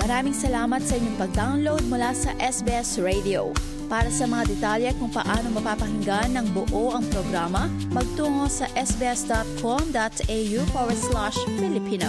Maraming salamat sa inyong pag-download mula sa SBS Radio. Para sa mga detalye kung paano mapapakinggan ng buo ang programa, magtungo sa sbs.com.au/Filipino.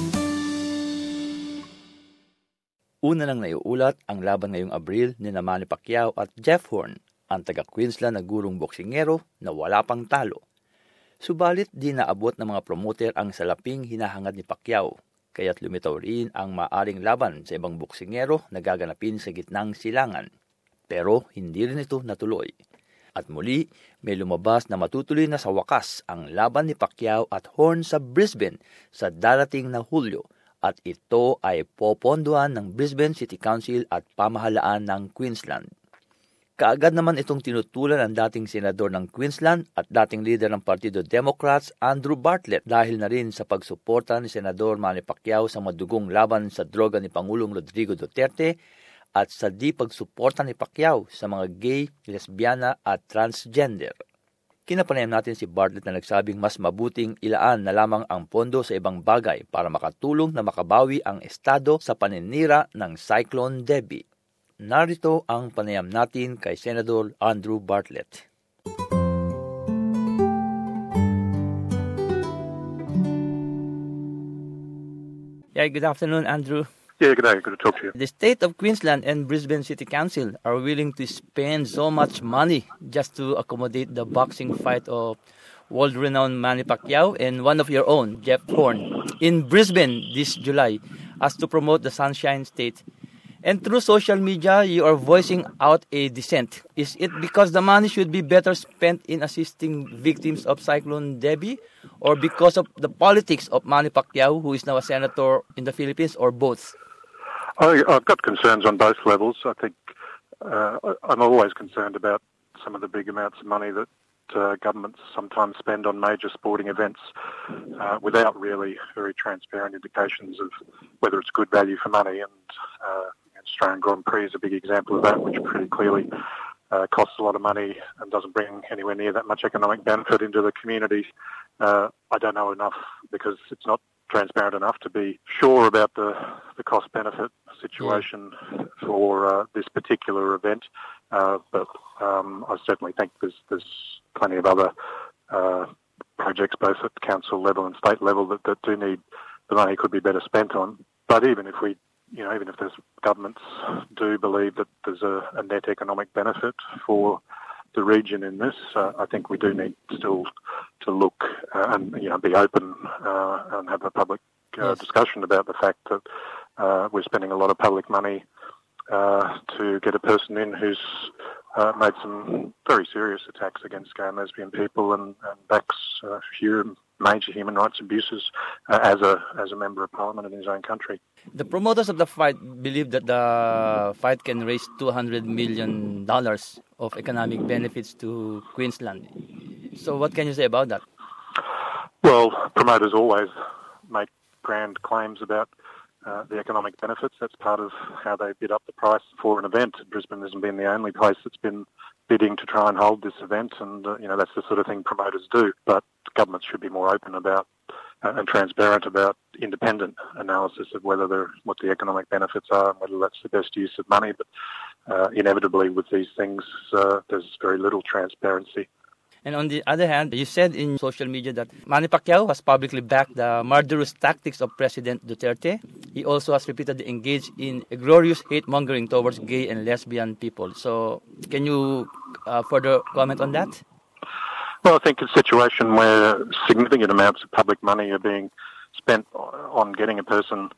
Una nang naiulat ang laban ngayong Abril ni Manny Pacquiao at Jeff Horn, ang taga-Queensland na gurong boksingero na wala pang talo. Subalit di naabot ng mga promoter ang salaping hinahangad ni Pacquiao, kaya't lumitaw rin ang maaring laban sa ibang boksingero na gaganapin sa gitnang silangan. Pero hindi rin ito natuloy. At muli, may lumabas na matutuloy na sa wakas ang laban ni Pacquiao at Horn sa Brisbane sa darating na Hulyo, at ito ay popondohan ng Brisbane City Council at pamahalaan ng Queensland. Kaagad naman itong tinutulan ng dating senador ng Queensland at dating leader ng Partido Democrats, Andrew Bartlett, dahil na rin sa pagsuporta ni Senador Manny Pacquiao sa madugong laban sa droga ni Pangulong Rodrigo Duterte at sa di pagsuporta ni Pacquiao sa mga gay, lesbiana at transgender. Kinapanayam natin si Bartlett na nagsabing mas mabuting ilaan na lamang ang pondo sa ibang bagay para makatulong na makabawi ang estado sa paninira ng Cyclone Debbie. Narito ang panayam natin kay Senador Andrew Bartlett. Good afternoon, Andrew. Yeah, good day. Good to talk to you. The state of Queensland and Brisbane City Council are willing to spend so much money just to accommodate the boxing fight of world-renowned Manny Pacquiao and one of your own, Jeff Horn, in Brisbane this July as to promote the Sunshine State. And through social media, you are voicing out a dissent. Is it because the money should be better spent in assisting victims of Cyclone Debbie, or because of the politics of Manny Pacquiao, who is now a senator in the Philippines, or both? I've got concerns on both levels. I think I'm always concerned about some of the big amounts of money that governments sometimes spend on major sporting events without really very transparent indications of whether it's good value for money. And Australian Grand Prix is a big example of that, which pretty clearly costs a lot of money and doesn't bring anywhere near that much economic benefit into the community. I don't know enough because it's not transparent enough to be sure about the cost-benefit situation for this particular event. But I certainly think there's plenty of other projects, both at council level and state level, that do need the money could be better spent on. But even if there's governments do believe that there's a net economic benefit for the region in this, I think we do need still to look and be open and have a public discussion about the fact that we're spending a lot of public money to get a person in who's made some very serious attacks against gay and lesbian people and backs major human rights abuses as a member of parliament in his own country. The promoters of the fight believe that the fight can raise $200 million of economic benefits to Queensland. So what can you say about that? Well, promoters always make grand claims about the economic benefits. That's part of how they bid up the price for an event. Brisbane hasn't been the only place that's been bidding to try and hold this event, and that's the sort of thing promoters do. But governments should be more open about and transparent about independent analysis of what the economic benefits are and whether that's the best use of money. But inevitably with these things, there's very little transparency. And on the other hand, you said in social media that Manny Pacquiao has publicly backed the murderous tactics of President Duterte. He also has repeatedly engaged in egregious hate-mongering towards gay and lesbian people. So can you further comment on that? Well, I think a situation where significant amounts of public money are being spent on getting a person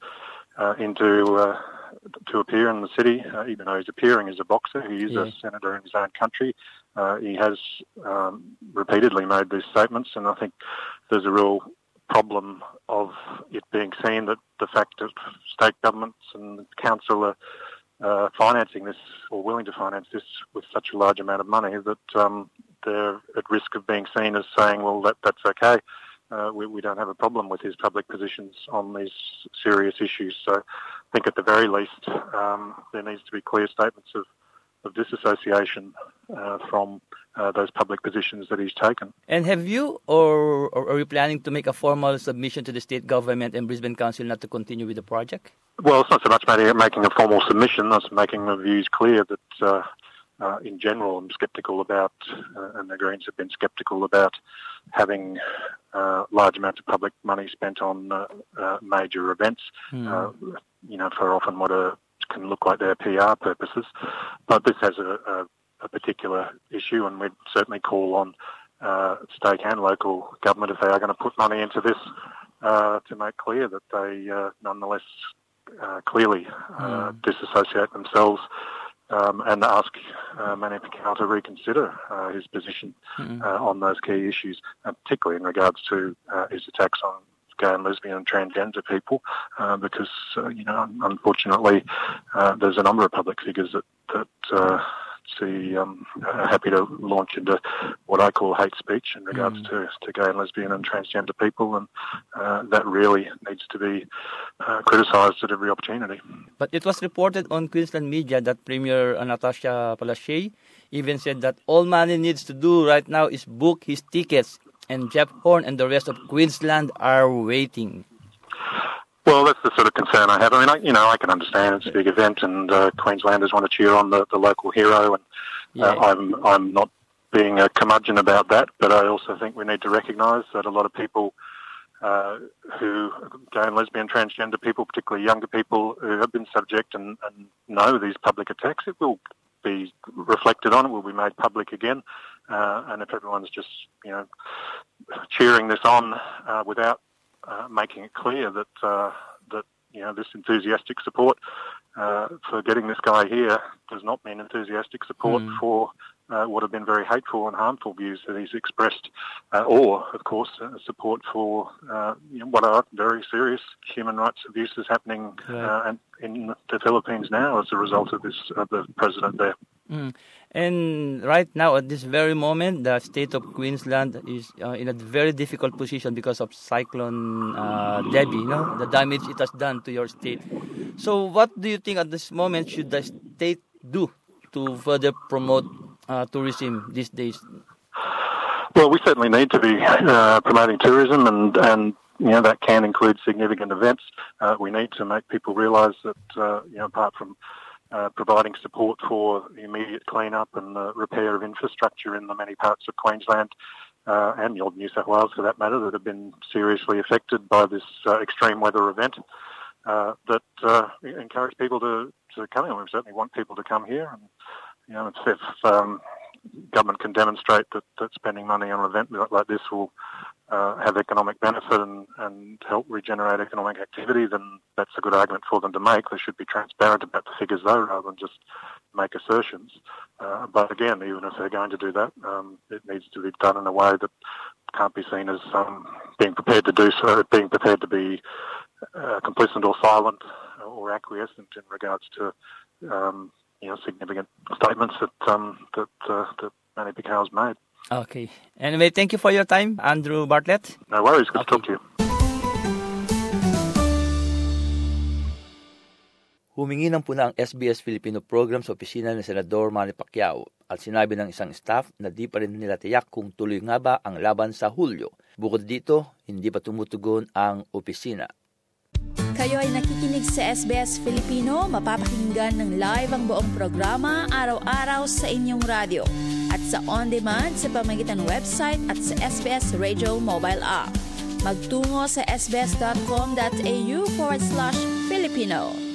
to appear in the city, even though he's appearing as a boxer. He is a senator in his own country. He has repeatedly made these statements, and I think there's a real problem of it being seen that the fact that state governments and council are financing this or willing to finance this with such a large amount of money that they're at risk of being seen as saying, well, that's okay. We don't have a problem with his public positions on these serious issues. So I think at the very least there needs to be clear statements of disassociation from those public positions that he's taken. And have you or are you planning to make a formal submission to the state government and Brisbane Council not to continue with the project? Well, it's not so much making a formal submission, it's making the views clear that in general I'm sceptical about, and the Greens have been sceptical about having large amounts of public money spent on major events, for often what can look like their PR purposes. But this has a particular issue, and we'd certainly call on state and local government, if they are going to put money into this, to make clear that they nonetheless clearly disassociate themselves and ask Manny Pacquiao to reconsider his position on those key issues, particularly in regards to his attacks on gay and lesbian and transgender people, because unfortunately there's a number of public figures that are happy to launch into what I call hate speech in regards to gay and lesbian and transgender people, and that really needs to be criticised at every opportunity. But it was reported on Queensland media that Premier Natasha Palaszczuk even said that all Manny needs to do right now is book his tickets, and Jeff Horn and the rest of Queensland are waiting. Well, that's the sort of concern I have. I mean, I can understand it's a big event, and Queenslanders want to cheer on the local hero, and I'm not being a curmudgeon about that, but I also think we need to recognise that a lot of people who gay and lesbian, transgender people, particularly younger people who have been subject and know these public attacks, it will be reflected on, it will be made public again, and if everyone's just cheering this on without making it clear that this enthusiastic support for getting this guy here does not mean enthusiastic support for what have been very hateful and harmful views that he's expressed, or, of course, support for what are very serious human rights abuses happening in the Philippines now as a result of the president there. And right now, at this very moment, the state of Queensland is in a very difficult position because of Cyclone Debbie, the damage it has done to your state. So what do you think at this moment should the state do to further promote tourism these days? Well, we certainly need to be promoting tourism, and that can include significant events. We need to make people realise that, apart from providing support for the immediate clean-up and the repair of infrastructure in the many parts of Queensland and New South Wales, for that matter, that have been seriously affected by this extreme weather event, that encourage people to come in. We certainly want people to come here, and if government can demonstrate that spending money on an event like this will have economic benefit and help regenerate economic activity, then that's a good argument for them to make. They should be transparent about the figures, though, rather than just make assertions. But again, even if they're going to do that, it needs to be done in a way that can't be seen as being prepared to do so, being prepared to be complicit or silent or acquiescent in regards to significant statements that Manny Pacquiao's made. Okay. Anyway, thank you for your time, Andrew Bartlett. No worries. Good to talk to you. Humingi ng puna ang SBS Filipino program sa opisina ni Senador Manny Pacquiao at sinabi ng isang staff na di pa rin nila tiyak kung tuloy nga ba ang laban sa Hulyo. Bukod dito, hindi pa tumutugon ang opisina. Kayo ay nakikinig sa SBS Filipino, mapapakinggan ng live ang buong programa araw-araw sa inyong radyo at sa on-demand sa pamamagitan ng website at sa SBS Radio mobile app. Magtungo sa sbs.com.au/Filipino.